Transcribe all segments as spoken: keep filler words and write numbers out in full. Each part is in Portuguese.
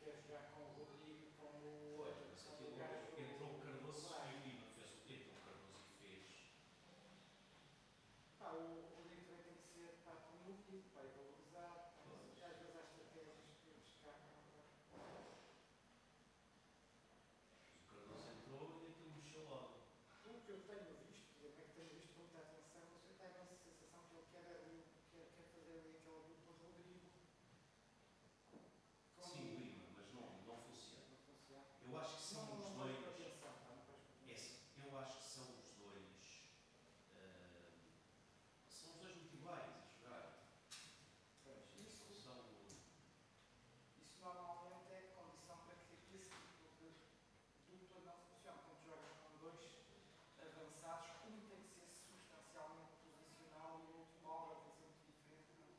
quer jogar com o Rodrigo, com o. Pois, mas com aquilo o gajo. entrou o Cardoso Vai. e o Lima fez o quê? Entrou o Cardoso e fez. Pá, o Rodrigo também tem que ser pá, humilde, pá, e valorizar. Pá, Pois. e às vezes há estratégias que escapam. O Cardoso entrou e aquilo mexeu logo. O que eu tenho visto, eu é que tenho visto com muita atenção, mas eu tenho a sensação que ele quer, quer, quer fazer ali aquela dupla de Rodrigo. Com Sim, o Lima, mas não, não funciona. Não funciona. Eu acho que são não, os não dois. Não atenção, pá, não faz É assim, eu acho que são os dois. Uh, são os dois muito iguais a jogar. Pois, isso, são. Isso normalmente é condição para que esse tipo de dupla não funcione. Quando jogas com dois avançados, um tem que ser substancialmente posicional e o outro mal vai fazer muito diferente. Não?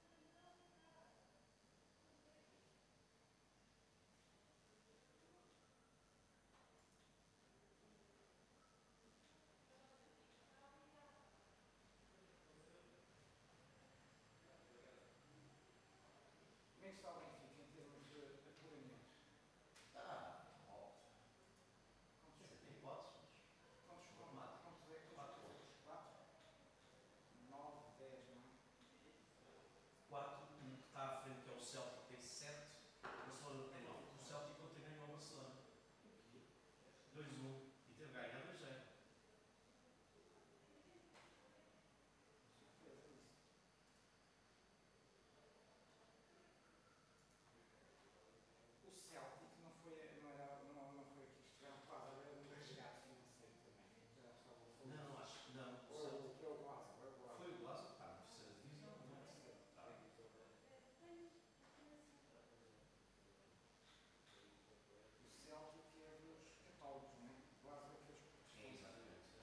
Como é que está o Benfica em termos de apuramentos? Ah, óbvio. Quantos? Tem hipóteses. Quantos? Quantos é? Quatro outros. Quatro? Nove, dez, não é? Quatro, o que está à frente que é o Celtic tem sete, o Barcelona tem nove. O Celtic ontem ganhou o Barcelona. dois a um. E teve ganhado dois a zero. O Celtic não foi, não era, não, não foi aqui que estiveram quase a ver um resgate financeiro também. Já estava a Não, acho que não. O Ou Celtic é o Glasgow, é o Glasgow. foi o Glasgow, está na terceira divisão, não é? Está. O Celtic é dos católicos, não é? O Glasgow é que é dos protestantes. É, exatamente.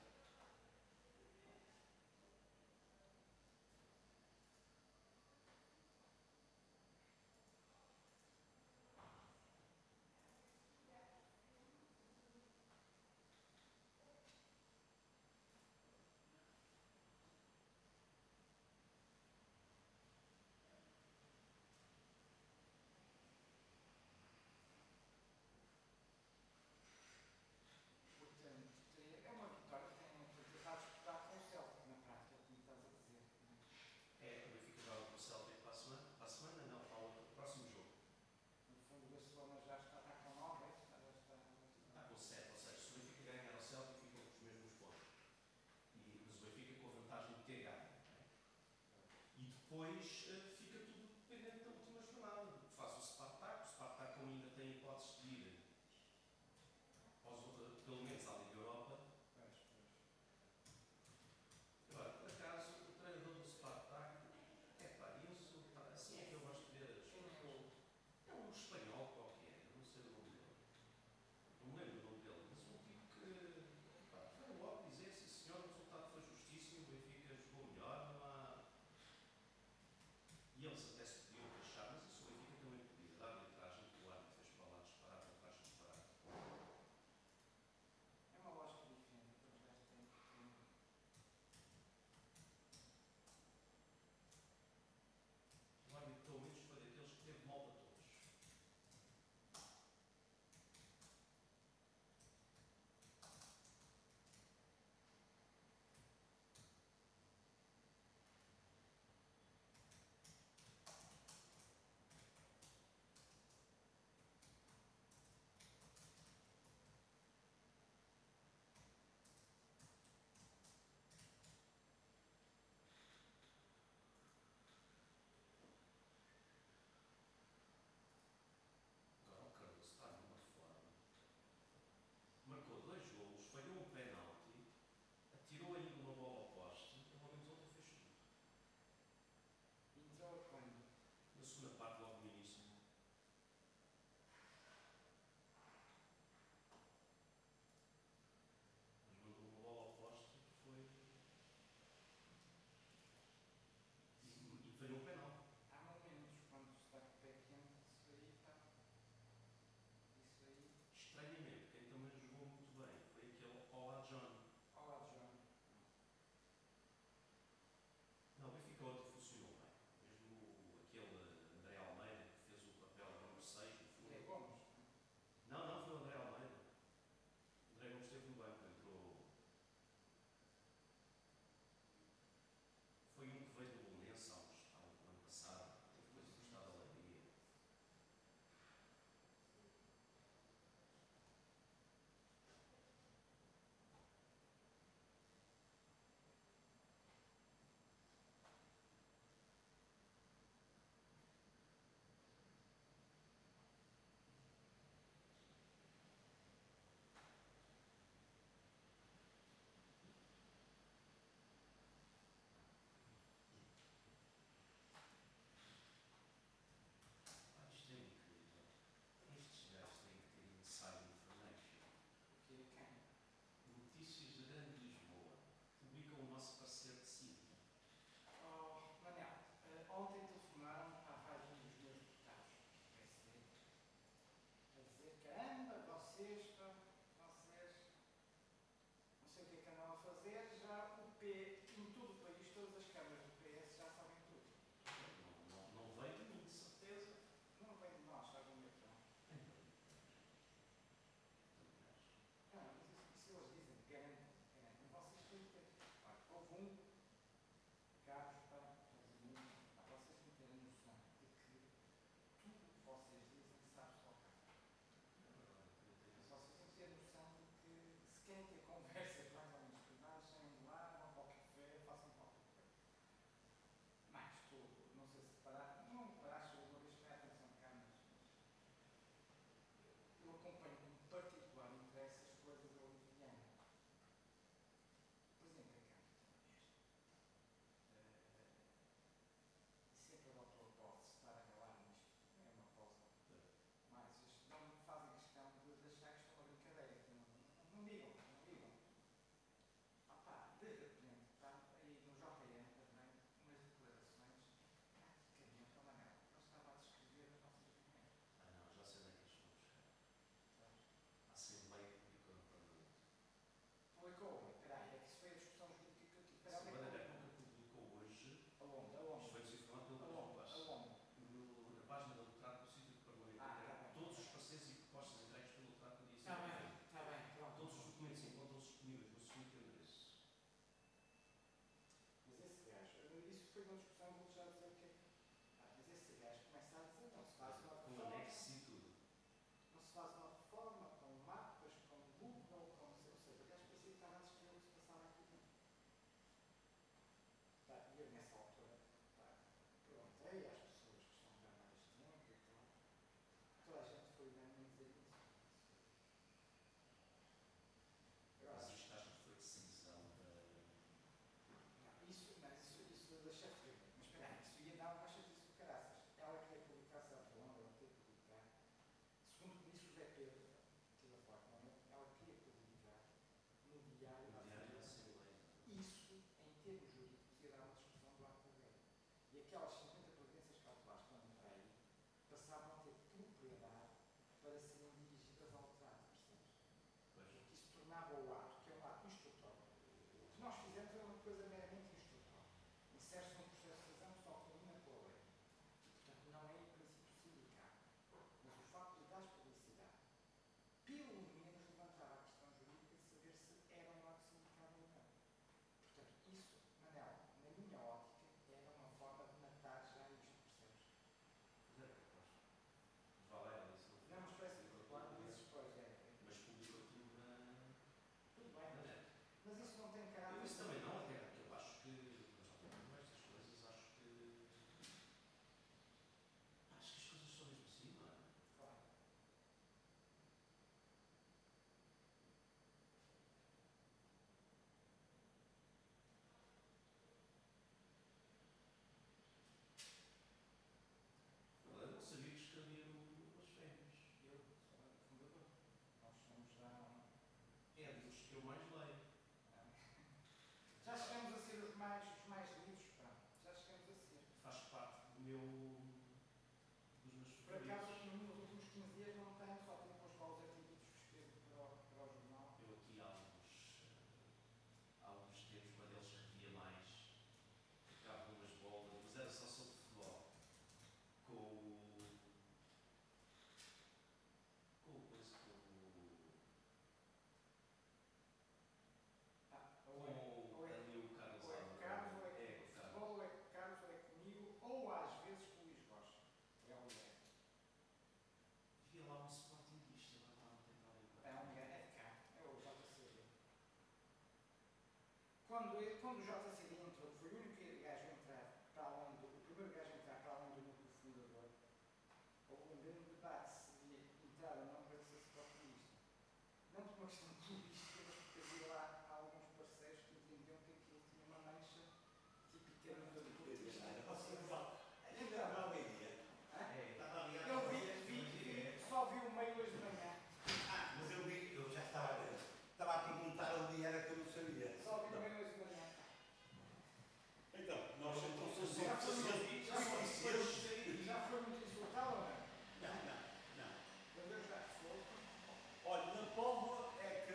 Portanto, é uma vitória que tem que está a disputar com o Celtic na prática, como estás a dizer. É, o Benfica joga com o Celtic para a semana. Para a semana não, para o outro, próximo jogo. No fundo, o Barcelona já está, está com nove, está, já está, Está com sete, ou seja, se o Benfica ganhar ao Celtic, ficam com os mesmos pontos. E, mas o Benfica com a vantagem de ter ganho. E depois uh, fica tudo dependente da última jornada. Faz o Spartak, o Spartak como ainda tem hipóteses de ir aos, pelo menos à Liga Europa. Pois, pois. Agora, por acaso, o treinador do Spartak, é pá, isso, assim é que eu gosto de ver as coisas. É um espanhol qualquer, não sei o nome dele. Não me lembro o nome dele, mas um tipo que pá, foi logo dizer, sim senhor, o resultado foi justíssimo, o Benfica jogou melhor, não há. foi uma discussão, vou já dizer o que é que. Ah, mas esse gajo começa a dizer, não se faz uma Com reforma. anexo e tudo. Não se faz uma reforma com mapas, com Google, com. Ou seja, o gajo parecia que estava a descrever o que se passava aqui dentro. Tá, e eu nessa altura, tá, perguntei às pessoas que estão já há mais tempo e tal. Toda a gente foi unânime a dizer isso. Agora, Mas isto estás a decisão da. não, isso, mas isso, isso deixa frio. Mas espera aí, isso ia dar uma chatice do caraças. Ela queria publicar, sabe de onde? Ela queria publicar. Segundo o que disse o José Pedro, estive a falar com ele, ela queria publicar no Diário da No Diário da Assembleia. Assembleia. Isso, em termos jurídicos, ia dar uma discussão do ato da lei. E aquelas cinquenta providências cautelares que andam para aí passavam a ter propriedade para serem dirigidas ao trato, percebes? Pois. Porque isso tornava o ato, que é um ato instrutório. O que nós fizemos é uma coisa meramente instrutória. Insere-se num processo de razão que só termina com a lei. E, portanto, não é, em princípio, sindical. Mas o facto de dar publicidade, pelo menos levantava a questão jurídica de saber se era um ato sindical ou não. Portanto, isso, Manel, na minha ótica, era uma forma de matar já isto, percebes? Pois era capaz. Mas vá lá, ela disse Não, mas parece que quando dizes, pois é. Mas publicou aquilo na. Tudo bem, na mas, net. mas isso não tem caráter. Eu isso também não, até porque eu acho que. Mas já com estas coisas, acho que. Acho que as coisas são mesmo assim, não é? Claro. Eu não sabia que escrevia no, nas férias. Eu sou o fundador. Nós somos já. É dos que eu mais leio. Já chegamos a ser os mais, os mais lidos, pá. Já chegamos a ser. Faz parte do meu. dos meus Por acaso, favoritos. nos últimos quinze dias não tenho, só tenho com os quais artigos que escrevo para o, para o jornal. Eu aqui há alguns. Há alguns tempos, quando eles revia mais. Ficava umas bolas, mas era só sobre futebol. Com o. Com o coisa, com o. Ah, Com ou é, ou é, ali o Carlos ou é Alves. Carlos, ou é, É, com o Carlos. futebol, ou é Carlos, ou é comigo, ou às vezes com o Luís Rocha. É o Luís. Havia lá um sportinguista, agora estava a tentar lembrar. É um é de cá, é o J C D. Quando, ele- quando o J C D entrou, foi o único gajo a entrar para além do. O primeiro gajo a entrar para além do núcleo fundador, houve um grande debate se devia entrar ou não para ser sportingista. Não por uma questão clubística, mas porque havia lá alguns parceiros que entendiam que aquilo tinha uma mancha tipicamente clubística. Então, hã? É, estava a ligar eu para vi, vocês, vi, mas vi, é. só vi o meio hoje de manhã. Ah, mas eu vi, eu já estava a ver. Estava a perguntar onde era que eu não sabia. Só vi o meio hoje de manhã. Então, nós somos Já foi muito, associados. já foi, já foi muito insultado ou não? Não, não, não. Mas eu já sou. Olha, na Póvoa é que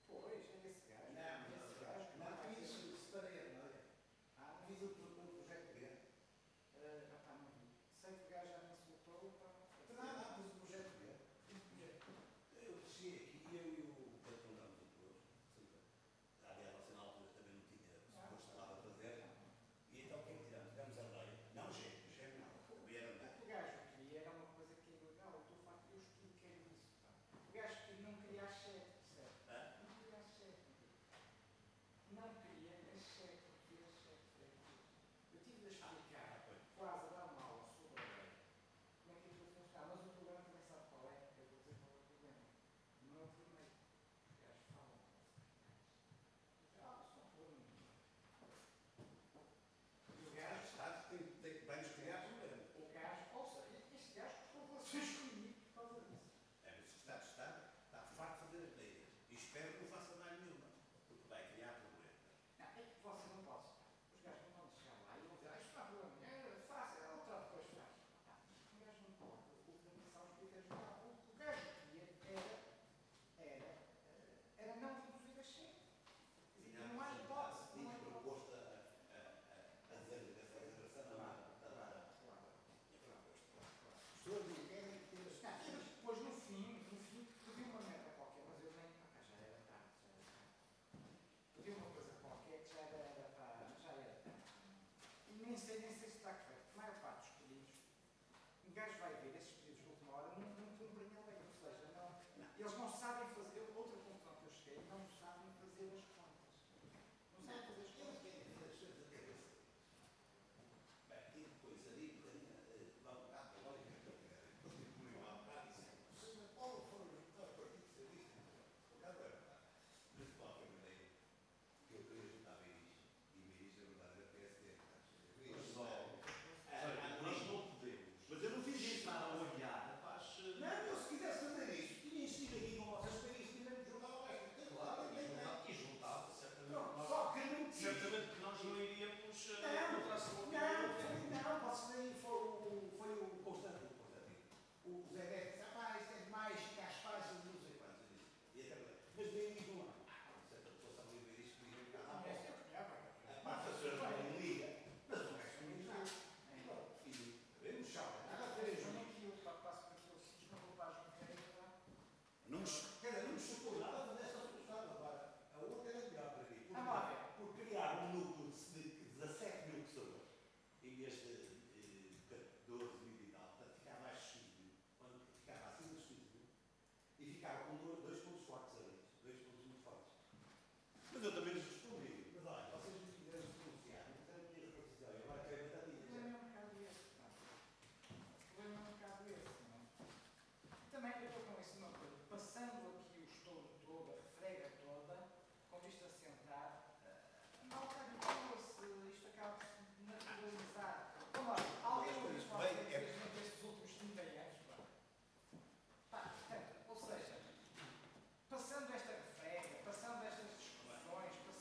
Pois, é esse gajo. Não, é mas esse gajo que não, vai fiz ser- isso, separei a memória. Ah, não Fiz sei. o pro- o projeto B. Ah, ah, pá, não vi. Sei que o gajo já me insultou, pá. Não, não, fiz o projeto B. Eu cheguei aqui, eu e o patrão da música, aliás, você na altura também não tinha suposto nada a fazer. E então o que é que tiramos? Tiramos a lei. Não, gêmeo, gêmeo não. O B era O bem. que o gajo queria era uma coisa que é ilegal. Eu estou a falar, eu expliquei isso, pá. O gajo que não queria a chefe, percebe? Hã? Não queria a chefe. Não queria a chefe, queria a chefe. Eu tive de explicar, quase a dar uma aula sobre a lei, como é que aquilo funciona. Mas o problema também sabe qual é? Eu vou dizer qual é o problema. Não é o primeiro. Os gajos falam com os Ah, isso não é problema nenhum. E o O gajo Estado tem, tem, vai-nos criar problema. O gajo, ou seja, este gajo custou relações comigo por causa disso. É, mas o Estado está, está farto de fazer as leis. E espero que não faça mais nenhuma, porque vai criar problema. Não, é que você não pode. Os gajos não podem chegar lá e vão dizer, ah, isto não há problema, é fácil, é outra depois faz. Ah, um gajo não pode. O que tem que são os critérios de lá. O que o gajo queria era, era, eh, era não reduzir a chefe. Quer dizer, não há hipótese. Não Tinha há hipótese. proposto a, a, a, a fazer a federação da Claro, da claro, da claro. Tinha proposto. As pessoas não querem ter as Não, e depois no fim, no fim, pediu uma merda qualquer, mas eu nem. Ah, já era tarde, já era tarde. Pediu uma coisa qualquer que já era, era para. Já era tarde. E nem sei, nem sei se está correto. A maior parte dos pedidos, um gajo vai ver esses pedidos de última hora, não, não cumprem a lei. Ou seja, não, eles não sabem fazer. Outra conclusão que eu cheguei, não sabem fazer as contas. Não sabem fazer as Eles contas. querem fazer as coisas da cabeça. Bem, e depois ali, vamos cá, a lógica que eu quero. Eu digo, há bocado e sempre, qual foram os resultados do Partido Socialista? O caso é verdade. Mas de qualquer maneira, que eu queria juntar a isto, e ver isto, a verdade é P S D. Mas só, nós não podemos Mas eu não fiz isso. estar a olhar para as. Não, eu se quisesse fazer isso, tinha insistido aqui com vocês para isto e não juntava mais. Claro, e juntava, e juntava, certamente. Não, Nós- só que não quis. Certamente que nós não iríamos eh, Não, contra a sua não, opinião. foi, não, você nem foi o, foi o Constantino, o Constantino. O Zé Neto disse, ah pá, isto é demais, fica às páginas, não sei quantos. Eu disse, e até agora, mas veio e falou, ah, certa pessoa sabe ver isto, podia ficar lá. Conhece, eu conheço. A parte da senhora não liga, mas o resto não diz nada. E vemos, chave, nada a ver, Vejo João. aquilo, pá, passo por aquilo, se desculpa para as mulheres, lá. Não nos, quer dizer, não nos chocou nada a fazer esta solução. Agora, a outra era melhor para mim. Vamos lá ver. Por criar um núcleo de dezassete mil pessoas, em vez de eh, catorze mil e tal, portanto ficava mais exclusivo, quando ficava acima dos quinze mil, e ficava com dois, dois pontos fortes ali, dois pontos muito fortes. Mas eu também lhes respondi, mas olha, vocês me quiserem se pronunciar, não tem a minha repartição, eu agora quero O batatinhas. problema é um bocado esse, pá. O problema é um bocado esse, não é? Também eu estou com isso uma coisa, passando aqui o estouro todo, a refrega toda, com vista a sentar, a malta habituou-se, isto acaba por se naturalizar. Vamos lá, alguém ouviu isto Bem, qualquer é- vez nestes últimos trinta anos, pá? Pá, portanto, ou seja, passando esta refrega, passando estas discussões, passando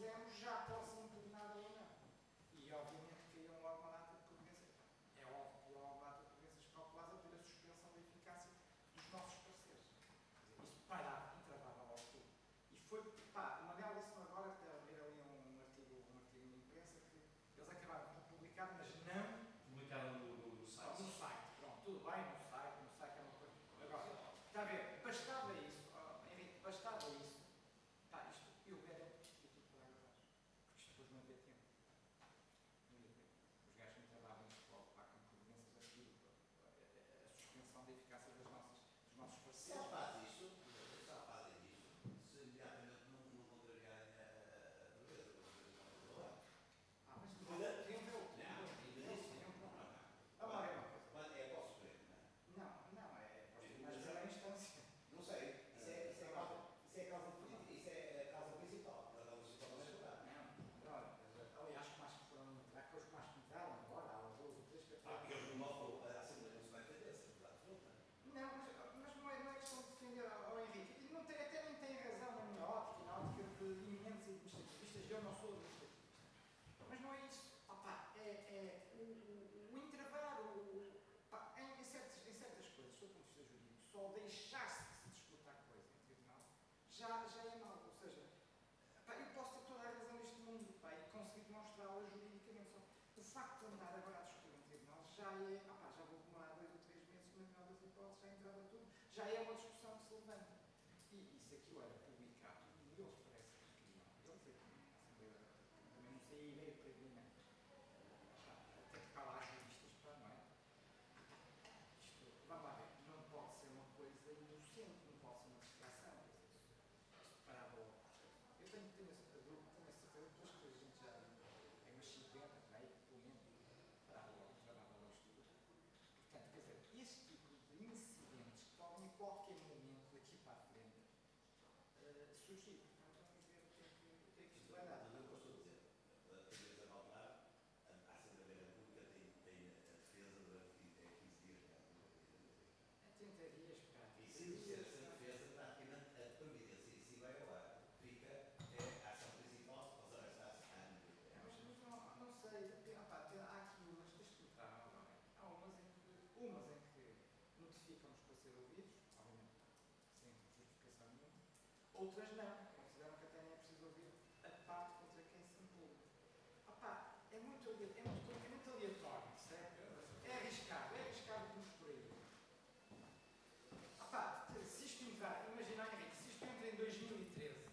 propusemos já pode ser impugnada ou não. E obviamente que iam logo uma data de providências. É óbvio que logo uma data de providências cautelares a pedir a suspensão da eficácia dos nossos parceiros. Quer dizer, isto parava, entravava logo tudo. E foi, pá, o Manel disse-me agora que deve haver ali um artigo, um artigo na imprensa que eles acabaram por publicar, mas não Publicaram no, no, no site. no site. Pronto, tudo bem, no site, no site é uma coisa. Agora, está a ver, bastava isso, oh, Henrique, bastava isso. Pá, isto, eu garanto que isto tudo para agravar. Porque isto depois não havia tempo. Não havia tempo. Os gajos me trabalham logo lá com providências aqui, a, a, a suspensão da eficácia das nossas, dos nossos Se ela parceiros. faz isto, se ela fazem isto, se imediatamente não, não contrariarem a a dureza, a dureza não é Ah, mas Mas, não, não, tempo é o tempo. ainda É o nisso, tempo. não, não. Agora é uma coisa. Quando é para o Supremo, não é? Não, não, é para os tribunais de primeira instância. Não sei, isso é, isso é, causa, isso é causa política, isso é a causa principal. A causa principal não é julgar. Não, olha, aliás, que mais que foram entrar, que os que mais que entraram agora, há duas ou três que Ah, porque eles não vão, a Assembleia não se vai fazer, essa verdade absoluta. Não, mas, mas não, é, não é questão de defender ao Henrique. E não tem, até nem tem razão na minha ótica, na ótica de eminentes administrativistas. Eu não sou administrativista. Mas não é isso. Opá, é, é o, o, o entravar o, opá, em, em, certas, em certas coisas, do ponto de vista jurídico, só deixar-se de se disputar coisa em tribunal já, já é mau. Ou seja, opá, eu posso ter toda a razão neste mundo, opá, e conseguir demonstrá-la juridicamente. Só o facto de andar agora a discutir em tribunal já é, opá, já vou demorar dois ou três meses, mas na melhor das hipóteses já entrava tudo. Já é uma discussão que se levanta. E, e se aquilo era publicado, e eles parecem que não. Eles é que a Assembleia da República também não sei a ideia para mim, né? Até que cá lá há juristas, pá, não é? Isto, vamos lá ver, não pode ser uma coisa inocente, não pode ser uma distração. Isto parava logo. Eu tenho, tenho, tenho, tenho a certeza que depois que a gente já tem umas cinquenta, por aí, pelo menos, parava logo, travava logo isto tudo. Portanto, quer dizer, este tipo de incidentes que podem a qualquer momento daqui para a frente uh, surgir. Portanto, vamos ver o que é que, o que, é que isto vai dar. Mas eu gosto de dizer, a defesa cautelar, a Assembleia da República tem, tem a defesa durante quinze dias. É trinta dias, pá. E se não ser essa defesa, praticamente a previdência em si vai ao ar. Fica, é a ação principal, ou seja, está-se a É, mas mas não, não sei, depende, opá, tem- há aqui umas, deixa-me entrar, não é? Há umas em que, umas em que notificam-nos para ser ouvidos, obviamente, sem justificação nenhuma, outras não, consideram que até nem é preciso ouvir a parte contra quem se impulga. Opá, é muito, ale- é muito, é muito aleatório, certo? É arriscado, é arriscado como por aí. Opá, se isto entrar, imagina, Henrique, se isto entra em dois mil e treze,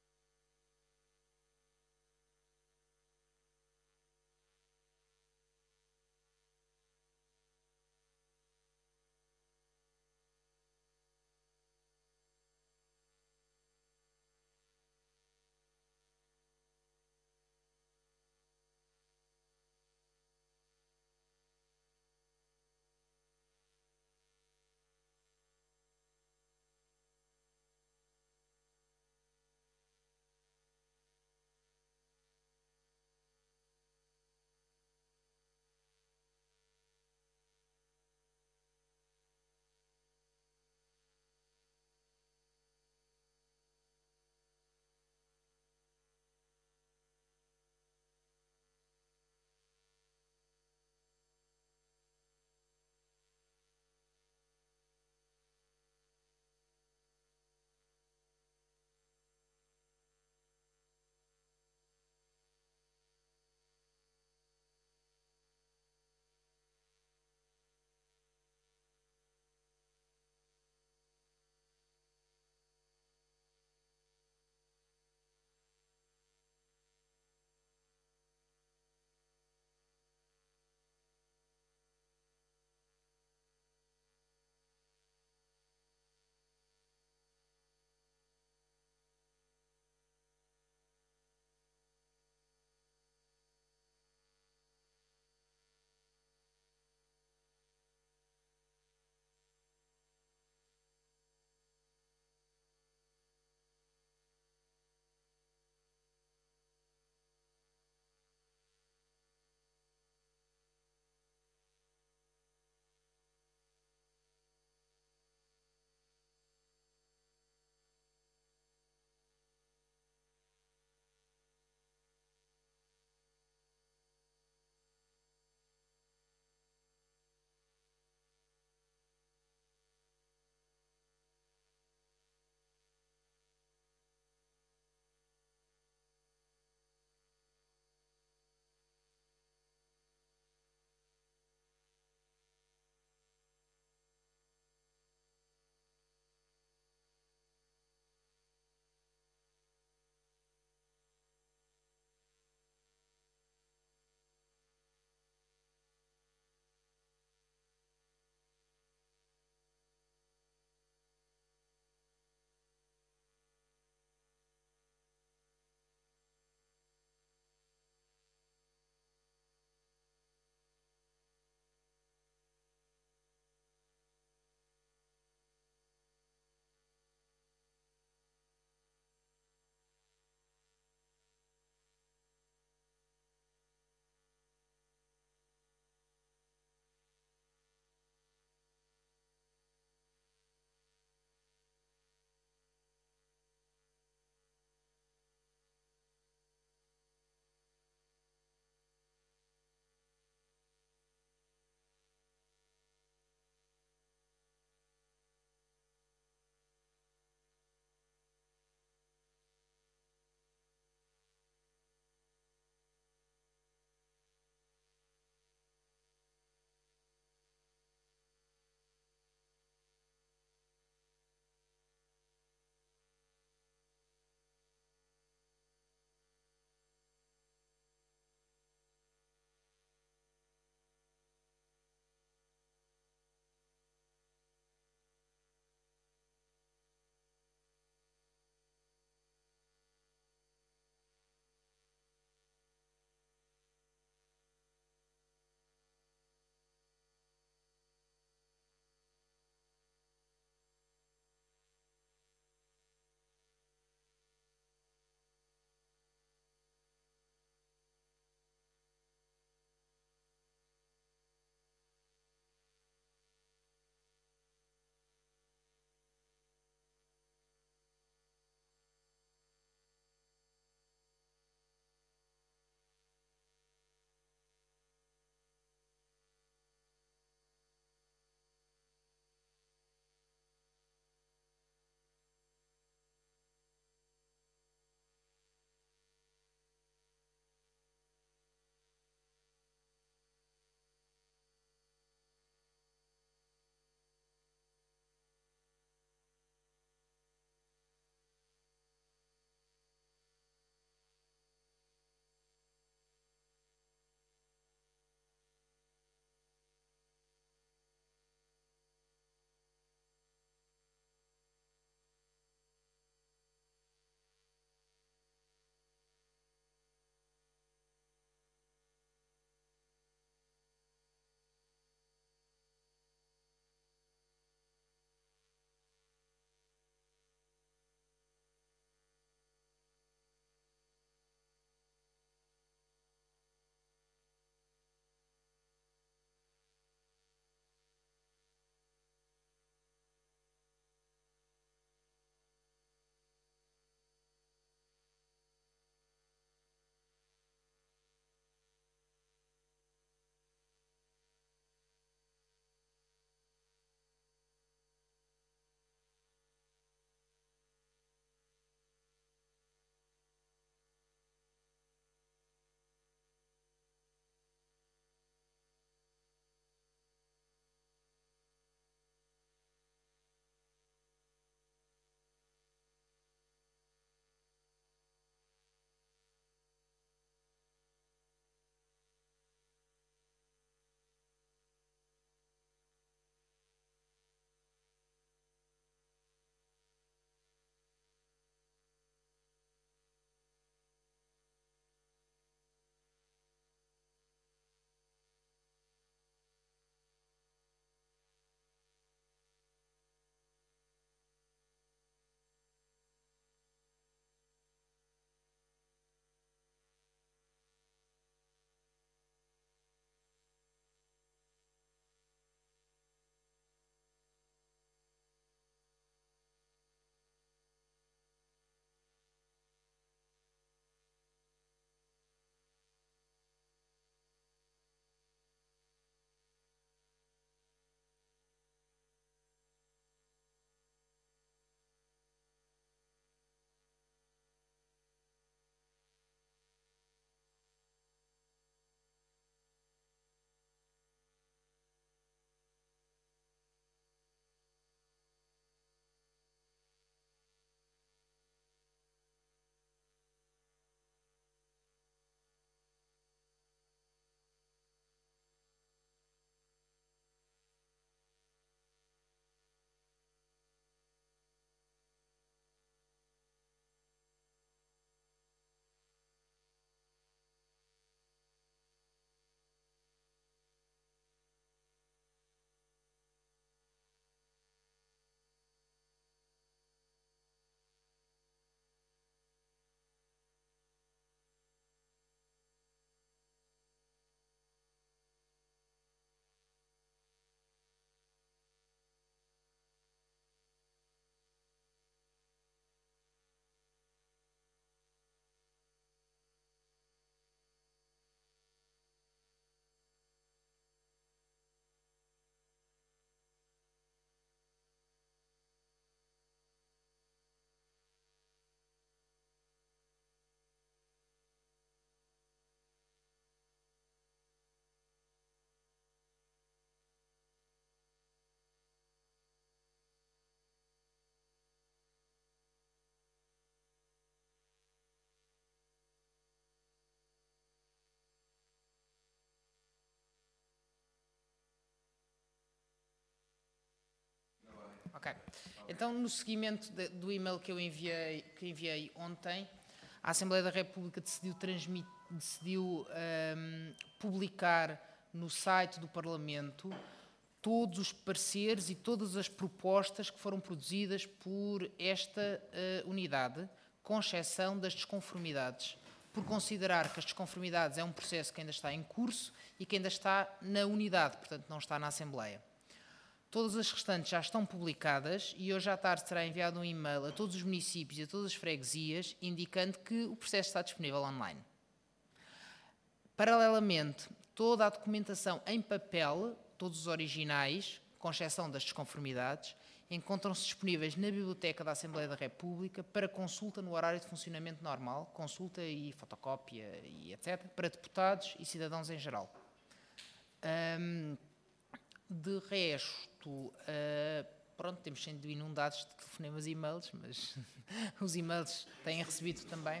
Ok. Então, no seguimento de, do e-mail que eu enviei, que enviei ontem, a Assembleia da República decidiu, transmit, decidiu um, publicar no site do Parlamento todos os pareceres e todas as propostas que foram produzidas por esta uh, unidade, com exceção das desconformidades, por considerar que as desconformidades é um processo que ainda está em curso e que ainda está na unidade, portanto não está na Assembleia. Todas as restantes já estão publicadas e hoje à tarde será enviado um e-mail a todos os municípios e a todas as freguesias indicando que o processo está disponível online. Paralelamente, toda a documentação em papel, todos os originais, com exceção das desconformidades, encontram-se disponíveis na Biblioteca da Assembleia da República para consulta no horário de funcionamento normal, consulta e fotocópia e etcétera, para deputados e cidadãos em geral. Um, de resto, uh, pronto, temos sido inundados de telefonemas e e-mails, mas os e-mails têm recebido também.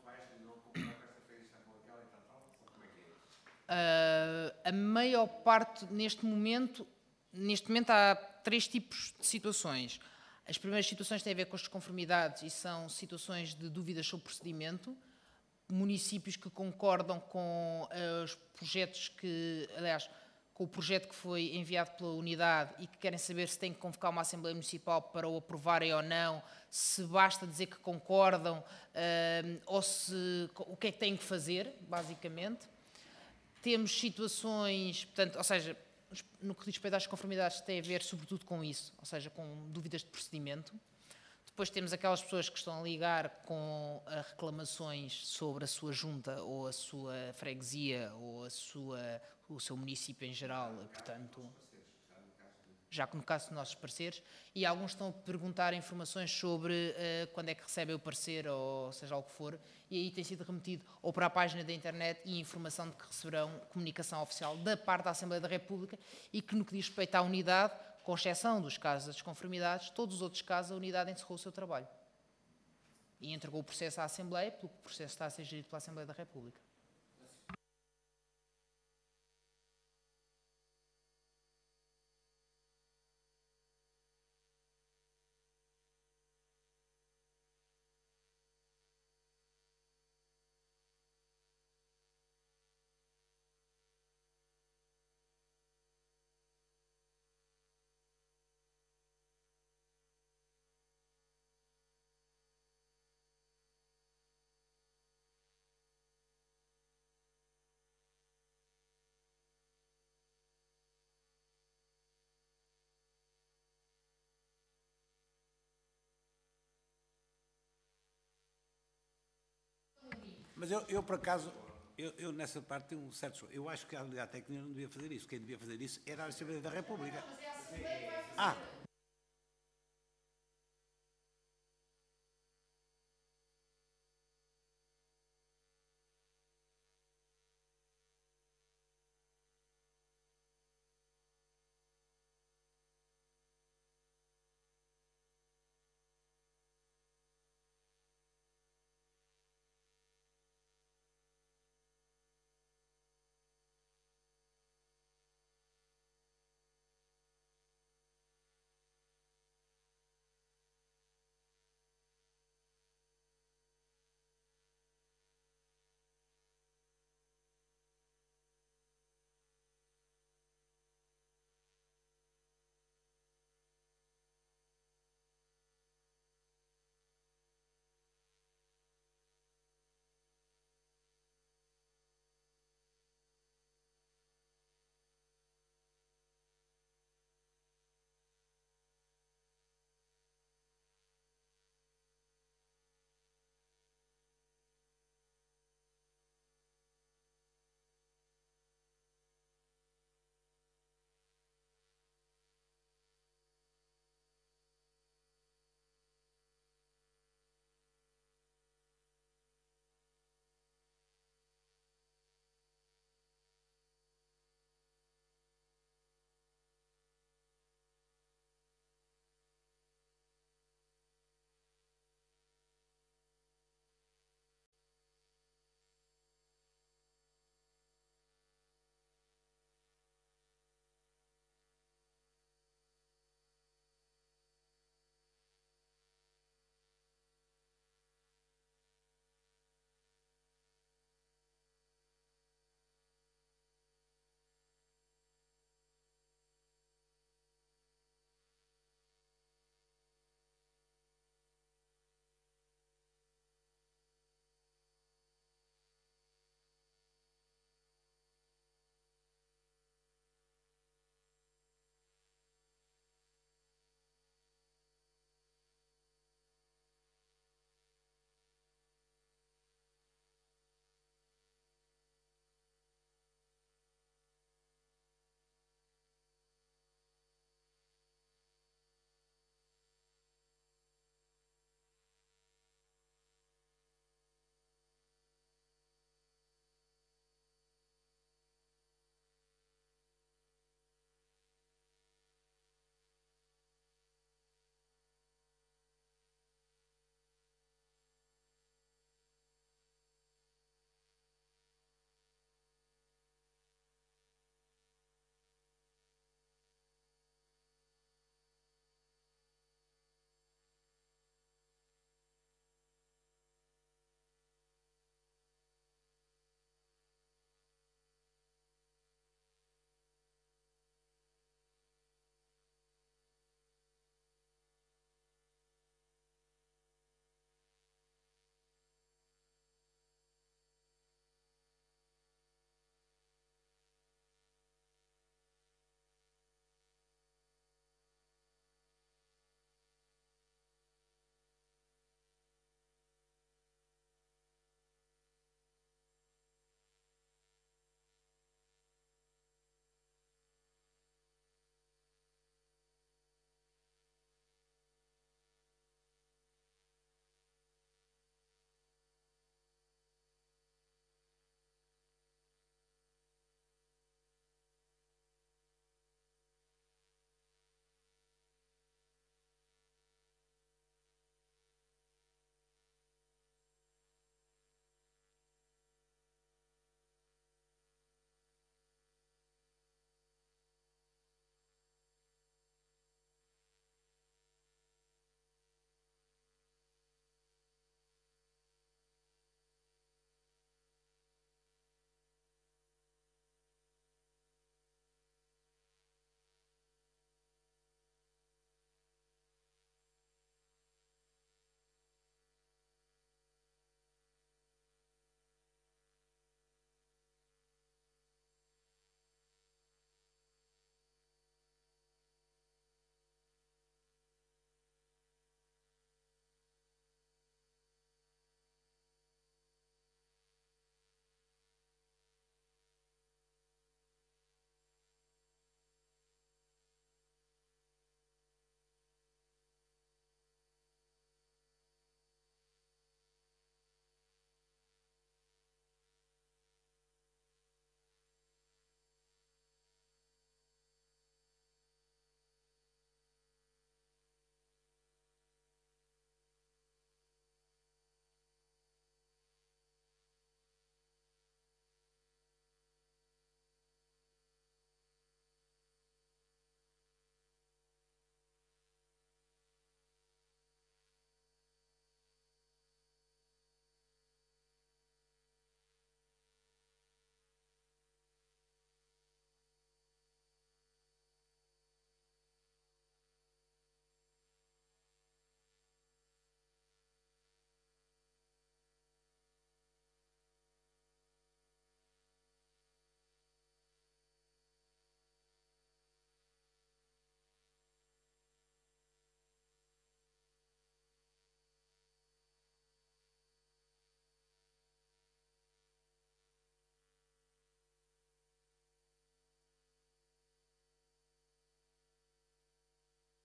Uh, a maior parte, neste momento, neste momento há três tipos de situações. As primeiras situações têm a ver com as desconformidades e são situações de dúvidas sobre procedimento, municípios que concordam com uh, os projetos que, aliás, com o projeto que foi enviado pela unidade e que querem saber se têm que convocar uma Assembleia Municipal para o aprovarem ou não, se basta dizer que concordam uh, ou se, o que é que têm que fazer, basicamente. Temos situações, portanto, ou seja, no que diz respeito às conformidades tem a ver sobretudo com isso, ou seja, com dúvidas de procedimento. Depois temos aquelas pessoas que estão a ligar com reclamações sobre a sua junta ou a sua freguesia ou a sua, o seu município em geral, portanto, já no caso dos nossos parceiros, e alguns estão a perguntar informações sobre uh, quando é que recebem o parecer ou seja o que for, e aí tem sido remetido ou para a página da internet e informação de que receberão comunicação oficial da parte da Assembleia da República e que no que diz respeito à unidade, com exceção dos casos das desconformidades, todos os outros casos a unidade encerrou o seu trabalho e entregou o processo à Assembleia, pelo que o processo está a ser gerido pela Assembleia da República. Mas eu, eu por acaso, eu, eu nessa parte tenho um certo... Eu acho que a Unidade Técnica não devia fazer isso. Quem devia fazer isso era a Assembleia da República. Ah,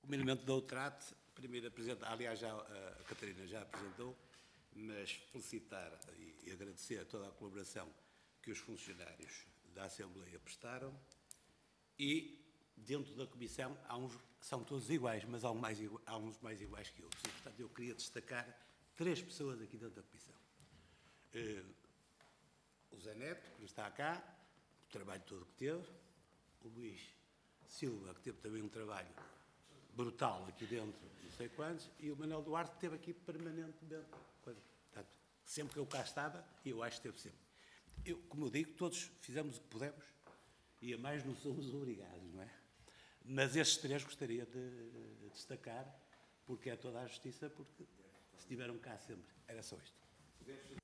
Como elemento da UTRAT, primeiro apresentar, aliás, já, a Catarina já apresentou, mas felicitar e, e agradecer toda a colaboração que os funcionários da Assembleia prestaram e, dentro da Comissão, há uns, são todos iguais, mas há, um mais, há uns mais iguais que outros. E, portanto, eu queria destacar três pessoas aqui dentro da Comissão. Uh, o Zé Neto, que está cá, o trabalho todo que teve, o Luís Silva, que teve também um trabalho brutal aqui dentro, não sei quantos, e o Manuel Duarte, que esteve aqui permanentemente. Portanto, sempre que eu cá estava, e eu acho que esteve sempre. Eu, como eu digo, todos fizemos o que pudemos, e a mais não somos obrigados, não é? Mas estes três gostaria de destacar, porque é toda a justiça, porque estiveram cá sempre. Era só isto.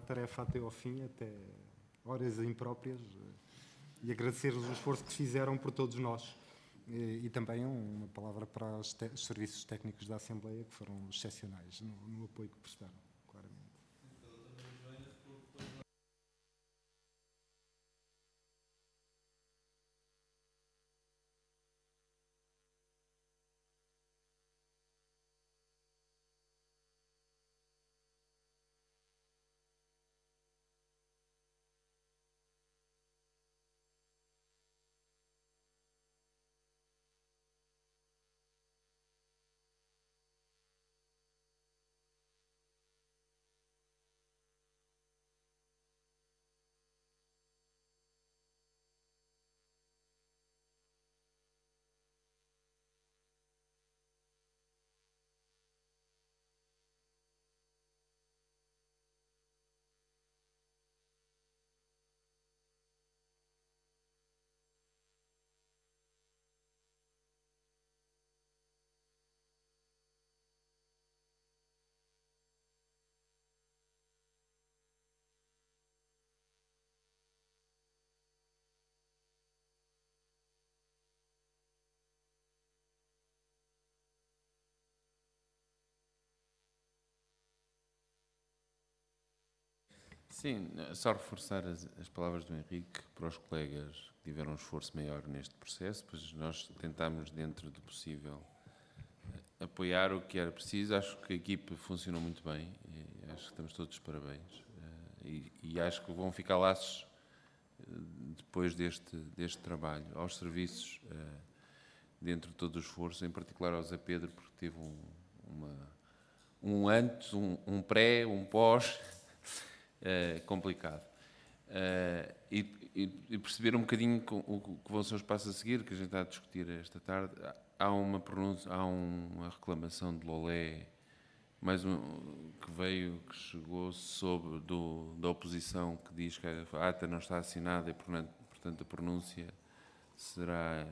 tarefa até ao fim, até horas impróprias, e agradecer-lhes o esforço que fizeram por todos nós. E, e também uma palavra para os, te, os serviços técnicos da Assembleia, que foram excepcionais no, no apoio que prestaram, claramente. Sim, só reforçar as, as palavras do Henrique para os colegas que tiveram um esforço maior neste processo, pois nós tentámos, dentro do possível, apoiar o que era preciso. Acho que a equipe funcionou muito bem, e acho que estamos todos de parabéns. E, e acho que vão ficar laços depois deste, deste trabalho aos serviços, dentro de todo o esforço, em particular ao Zé Pedro, porque teve um, uma, um antes, um, um pré, um pós, Uh, complicado. Uh, e, e, e perceber um bocadinho com, o que vão ser os passos a seguir, que a gente está a discutir esta tarde. Há uma pronúncia, há uma reclamação de Lolé, mais um, que veio, que chegou sobre do, da oposição, que diz que a ata não está assinada e, portanto, a pronúncia será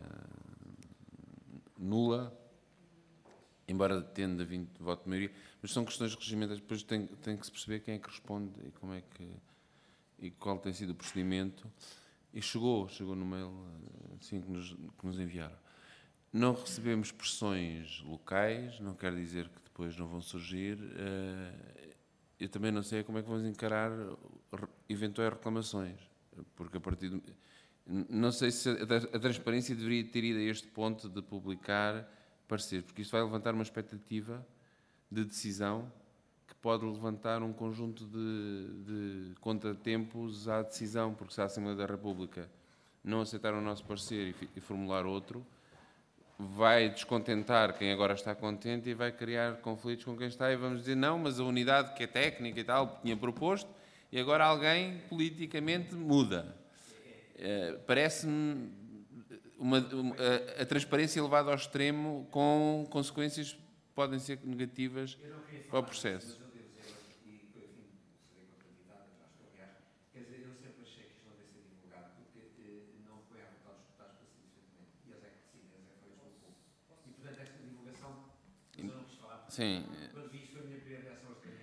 nula, embora tenda vindo de voto de maioria, mas são questões regimentais. Depois tem, tem que se perceber quem é que responde e como é que e qual tem sido o procedimento. E chegou, chegou no mail assim que nos, que nos enviaram. Não recebemos pressões locais, não quer dizer que depois não vão surgir. Eu também não sei como é que vamos encarar eventuais reclamações, porque a partir de, não sei se a transparência deveria ter ido a este ponto de publicar parecer, porque isso vai levantar uma expectativa de decisão que pode levantar um conjunto de, de contratempos à decisão, porque se a Assembleia da República não aceitar o nosso parecer e, e formular outro, vai descontentar quem agora está contente e vai criar conflitos com quem está, e vamos dizer, não, mas a unidade que é técnica e tal, tinha proposto, e agora alguém politicamente muda. Uh, Parece-me Uma, uma, a, a transparência levada ao extremo, com consequências que podem ser negativas para o processo. Mas eu devo dizer, e enfim, serei contraditado, acho que aliás, quer dizer, eu sempre achei que isto não deve ser divulgado, porque eh, não foi à vontade dos deputados para ser diferentemente. E eles é que decidem, eles é que foram pelo povo. E portanto, esta divulgação, mas eu não quis falar. Sim. Quando vi isto, foi a minha primeira reação estranha.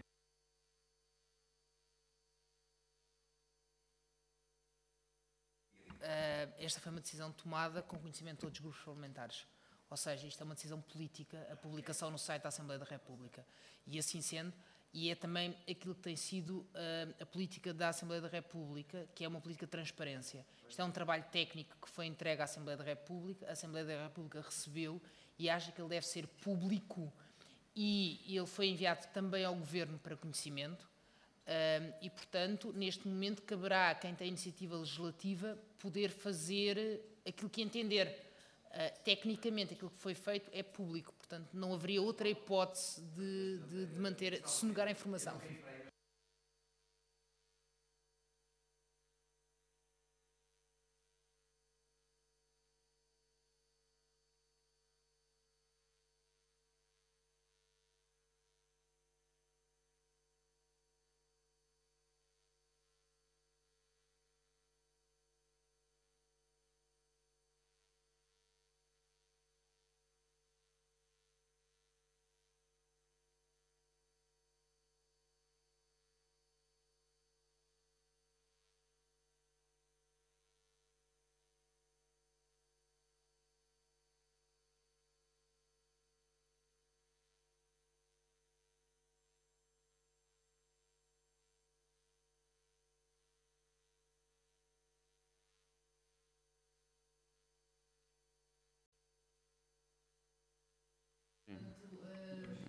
Uh, esta foi uma decisão tomada com conhecimento de todos os grupos parlamentares. Ou seja, isto é uma decisão política, a publicação no site da Assembleia da República. E assim sendo, e é também aquilo que tem sido uh, a política da Assembleia da República, que é uma política de transparência. Isto é um trabalho técnico que foi entregue à Assembleia da República, a Assembleia da República recebeu e acha que ele deve ser público, e ele foi enviado também ao Governo para conhecimento. Um, e, portanto, neste momento caberá a quem tem iniciativa legislativa poder fazer aquilo que entender. Uh, tecnicamente, aquilo que foi feito é público, portanto, não haveria outra hipótese de, de, de manter, de se negar a informação.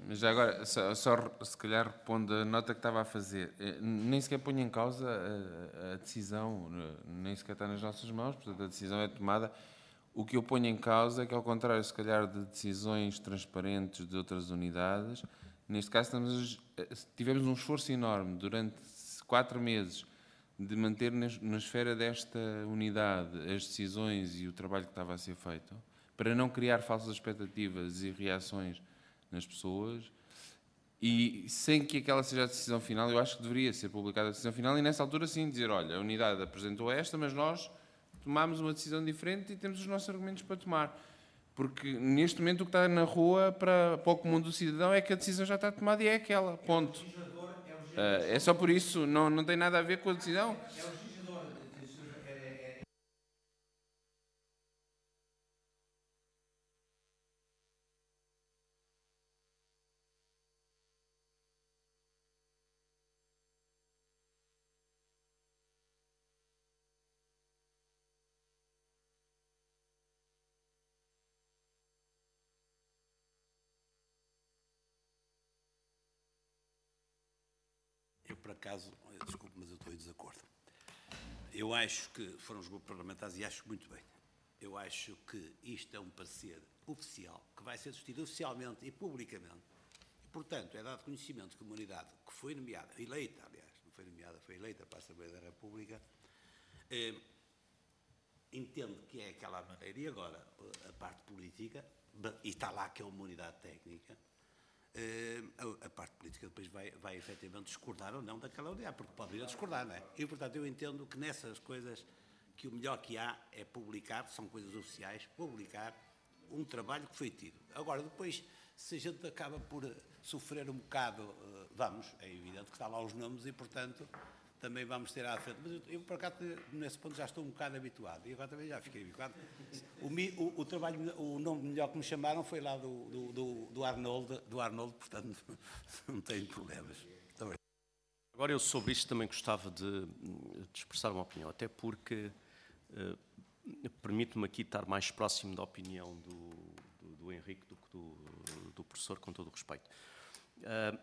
Mas já agora, só, só se calhar respondo a nota que estava a fazer. Eh, Nem sequer ponho em causa a, a decisão, nem sequer está nas nossas mãos, portanto a decisão é tomada. O que eu ponho em causa é que, ao contrário, se calhar, de decisões transparentes de outras unidades, neste caso estamos, tivemos um esforço enorme durante quatro meses de manter na esfera desta unidade as decisões e o trabalho que estava a ser feito, para não criar falsas expectativas e reações nas pessoas, e sem que aquela seja a decisão final. Eu acho que deveria ser publicada a decisão final e, nessa altura, sim, dizer, olha, a unidade apresentou esta, mas nós tomámos uma decisão diferente e temos os nossos argumentos para tomar. Porque, neste momento, o que está na rua para, para o comum do cidadão é que a decisão já está tomada e é aquela, ponto. Uh, é só por isso, não, não tem nada a ver com a decisão. É o legislador. É, é, Eu, por acaso, desculpe, mas eu estou em desacordo. Eu acho que foram os grupos parlamentares e acho muito bem. Eu acho que isto é um parecer oficial, que vai ser discutido oficialmente e publicamente. E, portanto, é dado conhecimento que uma unidade que foi nomeada, eleita, aliás, não foi nomeada, foi eleita para a Assembleia da República, eh, entende que é aquela maneira. E agora, a parte política, e está lá que é uma unidade técnica, a, a parte política depois vai, vai efetivamente discordar ou não daquela unidade, porque pode vir a discordar, não é? E, portanto, eu entendo que nessas coisas que o melhor que há é publicar, são coisas oficiais, publicar um trabalho que foi tido. Agora, depois, se a gente acaba por sofrer um bocado, vamos, é evidente que está lá os nomes e, portanto, também vamos ter à frente. Mas eu, eu por acaso, nesse ponto, já estou um bocado habituado. E agora também já fiquei habituado. O, o, o trabalho, o nome melhor que me chamaram foi lá do, do, do, do, Arnold, do Arnold, portanto, não tenho problemas. Agora, eu sobre isto também gostava de, de expressar uma opinião, até porque uh, permite-me aqui estar mais próximo da opinião do, do, do Henrique do que do, do professor, com todo o respeito. Uh,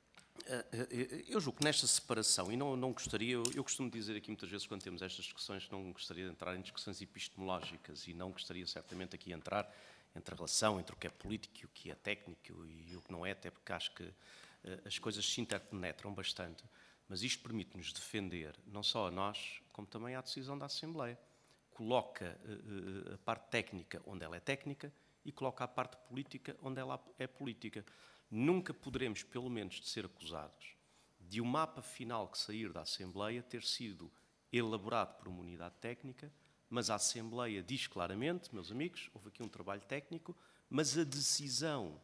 Eu julgo que nesta separação, e não, não gostaria, eu, eu costumo dizer aqui muitas vezes quando temos estas discussões, não gostaria de entrar em discussões epistemológicas e não gostaria certamente aqui de entrar entre a relação entre o que é político e o que é técnico e o que não é, até porque acho que uh, as coisas se interpenetram bastante, mas isto permite-nos defender não só a nós, como também à decisão da Assembleia. Coloca uh, a parte técnica onde ela é técnica e coloca a parte política onde ela é política. Nunca poderemos, pelo menos, de ser acusados de o mapa final que sair da Assembleia ter sido elaborado por uma unidade técnica, mas a Assembleia diz claramente, meus amigos, houve aqui um trabalho técnico, mas a decisão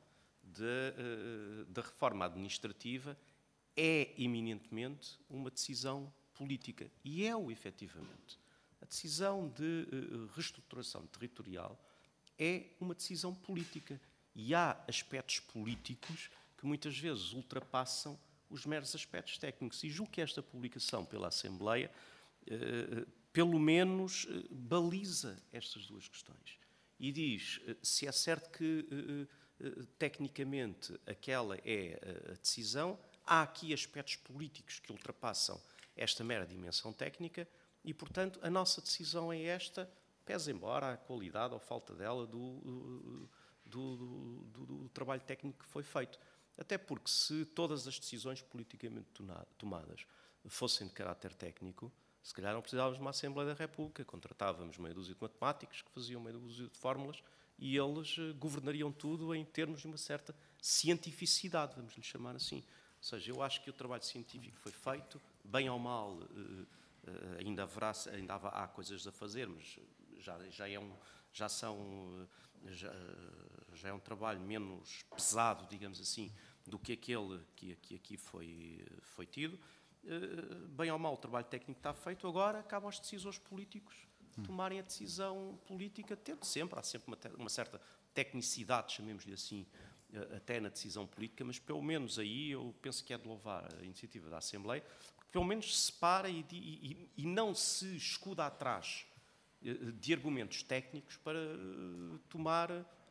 de, da reforma administrativa é eminentemente uma decisão política. E é-o, efetivamente. A decisão de reestruturação territorial é uma decisão política. E há aspectos políticos que muitas vezes ultrapassam os meros aspectos técnicos. E julgo que esta publicação pela Assembleia, eh, pelo menos, eh, baliza estas duas questões. E diz, eh, se é certo que, eh, eh, tecnicamente, aquela é a decisão, há aqui aspectos políticos que ultrapassam esta mera dimensão técnica e, portanto, a nossa decisão é esta, pese embora a qualidade ou falta dela do... do Do, do, do trabalho técnico que foi feito. Até porque se todas as decisões politicamente tomadas fossem de caráter técnico, se calhar não precisávamos de uma Assembleia da República, contratávamos meia dúzia de matemáticos que faziam meia dúzia de fórmulas e eles governariam tudo em termos de uma certa cientificidade, vamos lhe chamar assim. Ou seja, eu acho que o trabalho científico foi feito, bem ou mal, ainda, haverá, ainda há coisas a fazer, mas já, já, é um, já são... Já, já é um trabalho menos pesado, digamos assim, do que aquele que, que aqui foi, foi tido. Bem ou mal, o trabalho técnico está feito, agora cabem aos decisores políticos tomarem a decisão política, tendo sempre, há sempre uma, uma certa tecnicidade, chamemos-lhe assim, até na decisão política, mas pelo menos aí eu penso que é de louvar a iniciativa da Assembleia, porque pelo menos se separa e, e, e não se escuda atrás de argumentos técnicos para tomar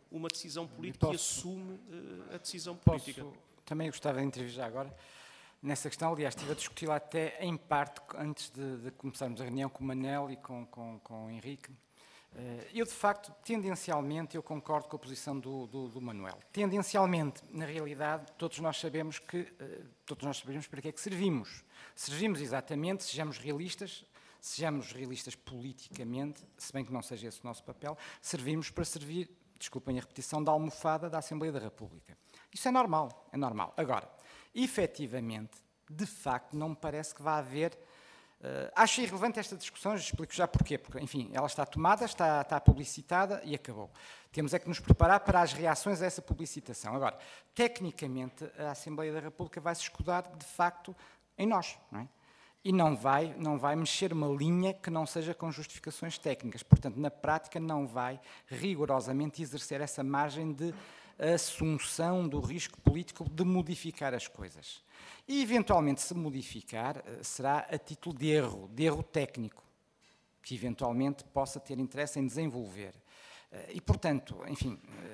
uma decisão política e, posso- assume uh, a decisão Posso, política. também gostava de intervir já agora nessa questão. Aliás, estive a discuti-la até em parte antes de, de começarmos a reunião com o Manel e com, com, com o Henrique. Eh, Eu, de facto, tendencialmente, eu concordo com a posição do, do, do Manuel. Tendencialmente, na realidade, todos nós sabemos que, eh, todos nós sabemos para que é que servimos. Servimos exatamente, sejamos realistas, sejamos realistas politicamente, se bem que não seja esse o nosso papel, servimos para servir, desculpem a repetição, da almofada da Assembleia da República. Isso é normal, é normal. Agora, efetivamente, de facto, não me parece que vá haver... Uh, acho irrelevante esta discussão, explico já porquê. Porque, enfim, ela está tomada, está, está publicitada e acabou. Temos é que nos preparar para as reações a essa publicitação. Agora, tecnicamente, a Assembleia da República vai se escudar, de facto, em nós, não é? E não vai, não vai mexer uma linha que não seja com justificações técnicas. Portanto, na prática, não vai rigorosamente exercer essa margem de assunção do risco político de modificar as coisas. E, eventualmente, se modificar, será a título de erro, de erro técnico, que eventualmente possa ter interesse em desenvolver. E, portanto, enfim,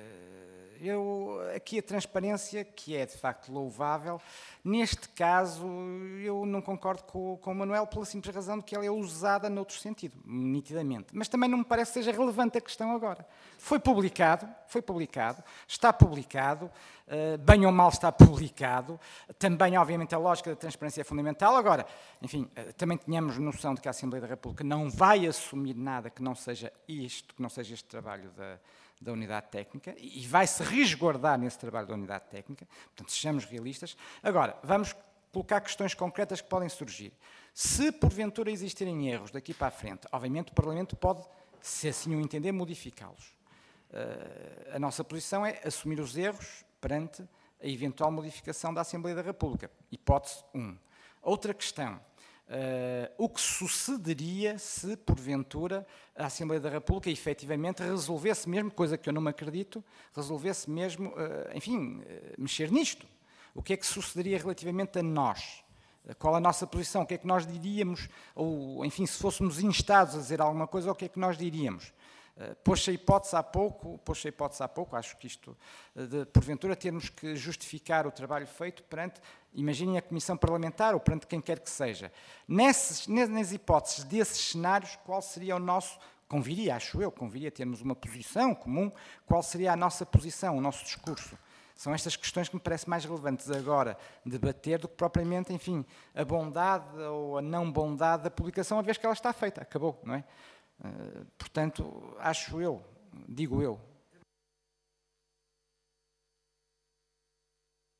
eu, aqui a transparência, que é de facto louvável, neste caso eu não concordo com, com o Manuel pela simples razão de que ela é usada noutro sentido, nitidamente. Mas também não me parece que seja relevante a questão agora. Foi publicado, foi publicado, está publicado, uh, bem ou mal está publicado, também obviamente a lógica da transparência é fundamental. Agora, enfim, uh, também tenhamos noção de que a Assembleia da República não vai assumir nada que não seja isto, que não seja este trabalho da da unidade técnica, e vai-se resguardar nesse trabalho da unidade técnica, portanto, sejamos realistas. Agora, vamos colocar questões concretas que podem surgir. Se, porventura, existirem erros daqui para a frente, obviamente o Parlamento pode, se assim o entender, modificá-los. Uh, a nossa posição é assumir os erros perante a eventual modificação da Assembleia da República. Hipótese um. Outra questão. Uh, o que sucederia se, porventura, a Assembleia da República efetivamente resolvesse mesmo, coisa que eu não me acredito, resolvesse mesmo, uh, enfim, uh, mexer nisto. O que é que sucederia relativamente a nós? Uh, qual a nossa posição? O que é que nós diríamos? Ou, enfim, se fôssemos instados a dizer alguma coisa, o que é que nós diríamos? Uh, pôs-se a hipótese há pouco, pôs-se a hipótese há pouco, acho que isto, uh, de, porventura, termos que justificar o trabalho feito perante, imaginem a Comissão Parlamentar ou perante quem quer que seja. Nesses, nas hipóteses desses cenários, qual seria o nosso, conviria, acho eu, conviria termos uma posição comum, qual seria a nossa posição, o nosso discurso? São estas questões que me parecem mais relevantes agora debater do que propriamente, enfim, a bondade ou a não bondade da publicação, uma vez que ela está feita, acabou, não é? Uh, portanto, acho eu, digo eu,